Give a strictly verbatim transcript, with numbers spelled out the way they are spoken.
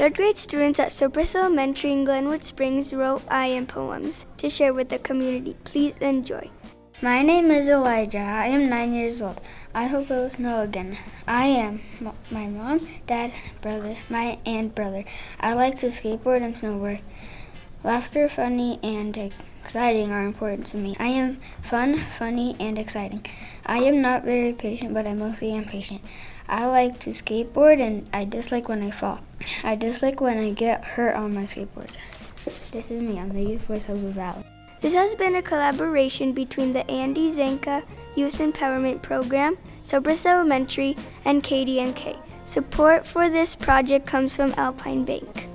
Third grade students at Cypress Elementary in Glenwood Springs wrote I Am poems to share with the community. Please enjoy. My name is Elijah. I am nine years old. I hope it will snow again. I am m- my mom, dad, brother, my and brother. I like to skateboard and snowboard. Laughter, funny, and exciting are important to me. I am fun, funny, and exciting. I am not very patient, but I mostly am patient. I like to skateboard, and I dislike when I fall. I dislike when I get hurt on my skateboard. This is me. I'm the youth voice of the Valley. This has been a collaboration between the Andy Zanka Youth Empowerment Program, Cypress Elementary, and K D N K. Support for this project comes from Alpine Bank.